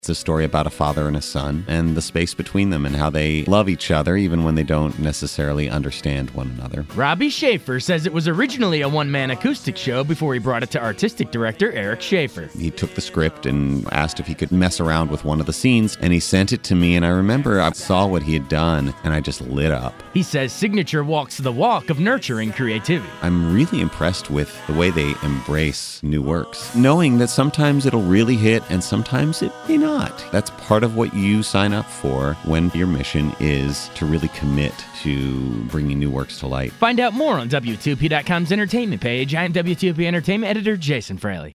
It's a story about a father and a son and the space between them and how they love each other even when they don't necessarily understand one another. Robbie Schaefer says it was originally a one-man acoustic show before he brought it to artistic director Eric Schaefer. He took the script and asked if he could mess around with one of the scenes, and he sent it to me, and I remember I saw what he had done, and I just lit up. He says Signature walks the walk of nurturing creativity. I'm really impressed with the way they embrace new works, knowing that sometimes it'll really hit and sometimes it may not. That's part of what you sign up for when your mission is to really commit to bringing new works to light. Find out more on WTOP.com's entertainment page. I'm WTOP Entertainment Editor Jason Fraley.